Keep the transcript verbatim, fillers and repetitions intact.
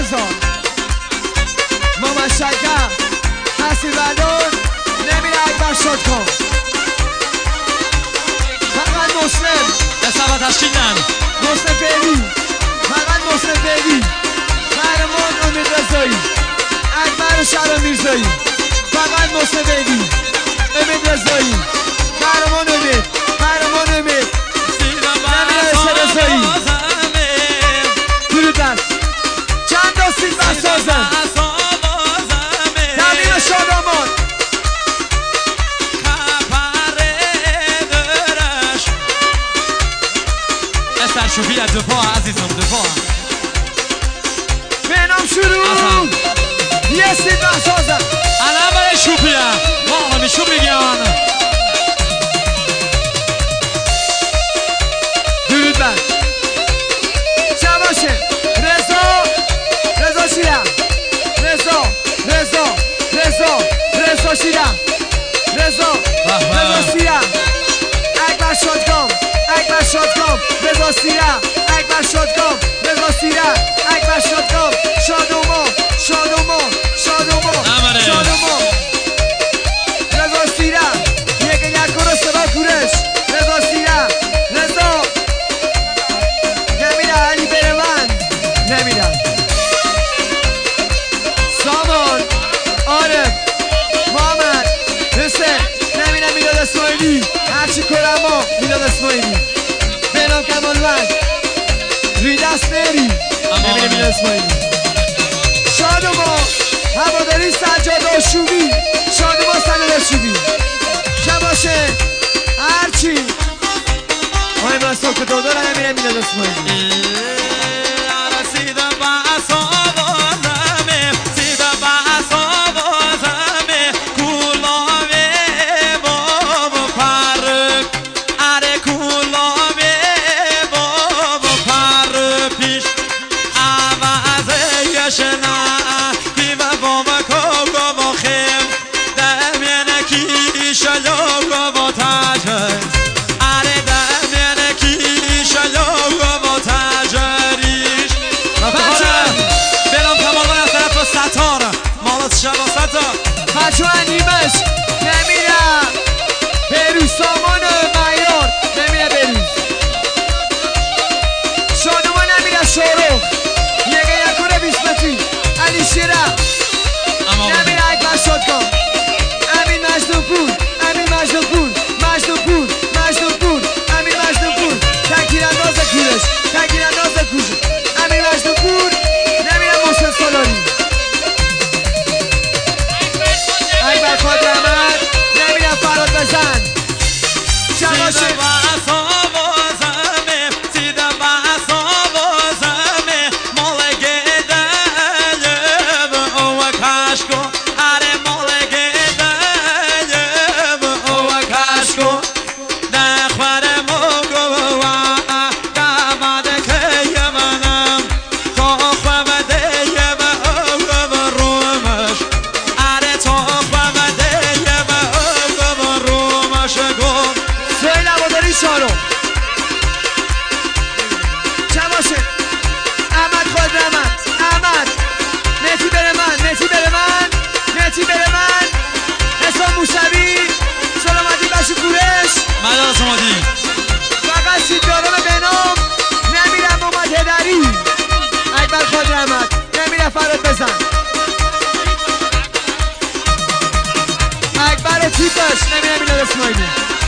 بازار ماما شکر حسی بردار نمیره اکبر شد کن فقط مسلم حسابت هشتیدن مسلم پیری فقط مسلم پیری قهرمان امید رضایی اکبر شهر میرزایی فقط مسلم پیری امید رضایی قهرمان امید قهرمان امید نمیره حسن رضایی درود دست چند دستید بسازم تمیم شادامان استر شوفی از دفاع عزیزم دفاع بینام شروع یه سید بسازم الان برای شوفیه ما همی شوفی گیان درود بر شباشه رضا رضا شیرم رضا رضا رضا رضا شیرم رضا رضا شیرم اکبر شادگام اکبر شادگام رضا شیرم اکبر شادگام رضا شیرم اکبر شادگام شادوما شادوما شادوما شادوما رضا شیرم یک یک رو سرا کورش رضا شیرم رضا نمیره علی بره من نمیرم سامان عارف محمد حسین نمیرم میلاد اسماعیلی هرچی کرما میلاد اسماعیلی بینام کمالوند ریدست نری نمیره میلاد اسماعیلی شادوما هواداری سجاد آشوبی شادوما سجاد آشوبی شباشه هرچی آی مستم که دو دارم نمیره میلاد اسماعیلی بچه ها نیمش نمیرم بروز سامان معیار نمیره بروز شادوما نمیره شاروخ یکه یکونه بیسمتی علی شیرم نمیره اکبر شادگام امین مجنون پور امین مجنون پور مجنون پور مجنون پور امین مجنون پور تکیر انداز کورش تکیر انداز کورش امین مجنون پور نمیره محسن سالاری اکبر خواهد رحمت نمیرم فراد بزن شباشه فقط سیدارم بنام نمیرم محمد هدری اکبر خواهد رحمت نمیره فراد بزن اکبر تیپش نمیره میلاد اسماعیلی